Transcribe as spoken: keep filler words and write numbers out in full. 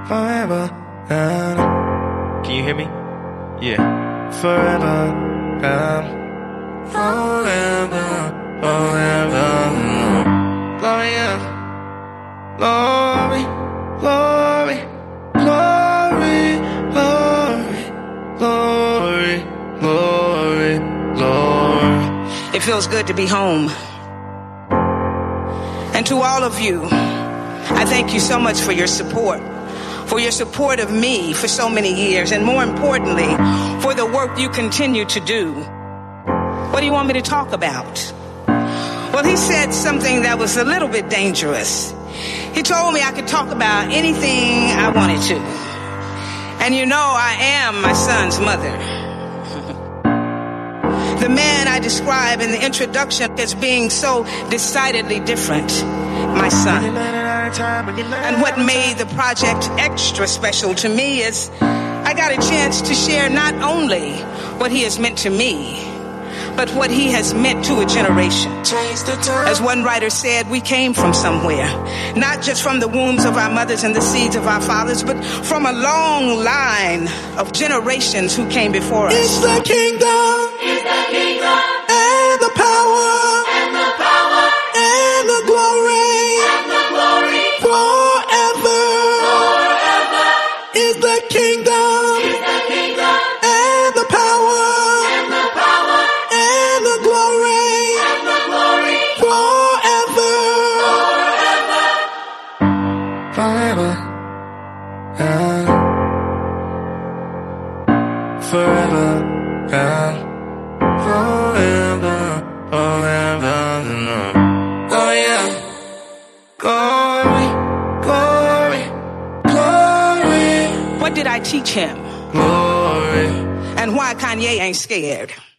forever. Can you hear me? Yeah. Forever. Forever. Forever. Gloria. Glory. Glory. Glory. Glory. Glory. Glory. Glory. It feels good to be home. And to all of you, I thank you so much for your support, for your support of me for so many years, and more importantly, for the work you continue to do. What do you want me to talk about? Well, he said something that was a little bit dangerous. He told me I could talk about anything I wanted to. And you know, I am my son's mother. The man I describe in the introduction as being so decidedly different, my son. And what made the project extra special to me is I got a chance to share not only what he has meant to me, but what he has meant to a generation. As one writer said, we came from somewhere, not just from the wombs of our mothers and the seeds of our fathers, but from a long line of generations who came before us. It's the kingdom, It's the kingdom, and the power, and the power, and the glory, and the glory, forever. forever. Is the kingdom, It's the kingdom, and the power, and the power, and the glory, and the glory, forever. forever. Forever. Forever. Forever. Forever. Oh yeah. Glory. Glory. Glory. What did I teach him? Glory. And why Kanye ain't scared?